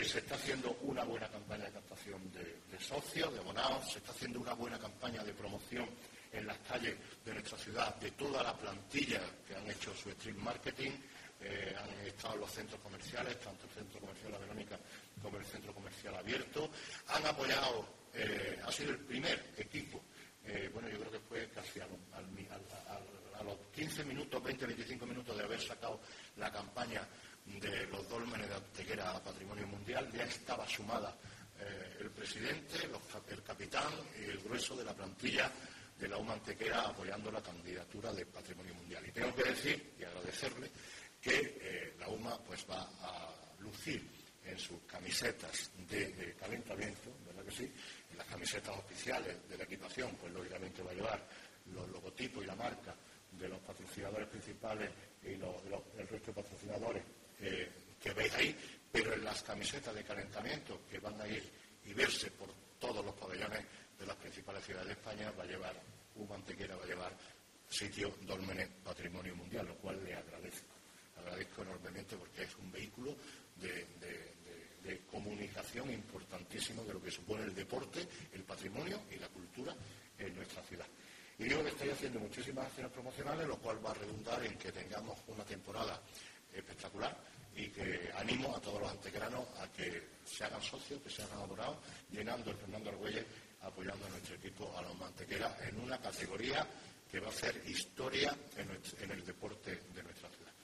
se está haciendo una buena campaña de captación de socios, de abonados, se está haciendo una buena campaña de promoción en las calles de nuestra ciudad de toda la plantilla que han hecho su street marketing, han estado en los centros comerciales, tanto el Centro Comercial La Verónica como el Centro Comercial Abierto, han apoyado, ha sido el primer equipo, yo creo que fue casi a los 15 minutos, 20, 25 minutos de haber sacado la campaña de los dólmenes de Antequera a Patrimonio Mundial, ya estaba sumada el presidente, el capitán y el grueso de la plantilla de la UMA Antequera apoyando la candidatura de Patrimonio Mundial. Y tengo que decir y agradecerle que la UMA pues va a lucir en sus camisetas de calentamiento, ¿verdad que sí? En las camisetas oficiales de la equipación, pues lógicamente va a llevar los logotipos y la marca de los patrocinadores principales y el resto de patrocinadores que veis ahí, pero en las camisetas de calentamiento que van a ir y verse por todos los pabellones de las principales ciudades de España, va a llevar UMA Antequera, va a llevar sitio Dólmenes Patrimonio Mundial, lo cual le agradezco enormemente porque es un vehículo de comunicación importantísimo de lo que supone el deporte, el patrimonio y la cultura en nuestra ciudad. Y digo que estoy haciendo muchísimas acciones promocionales, lo cual va a redundar en que tengamos una temporada espectacular y que animo a todos los antequeranos a que se hagan socios, que se hagan abonados, llenando el Fernando Argüelles, apoyando a nuestro equipo, a la UMA Antequera, en una categoría que va a hacer historia en el deporte de nuestra ciudad.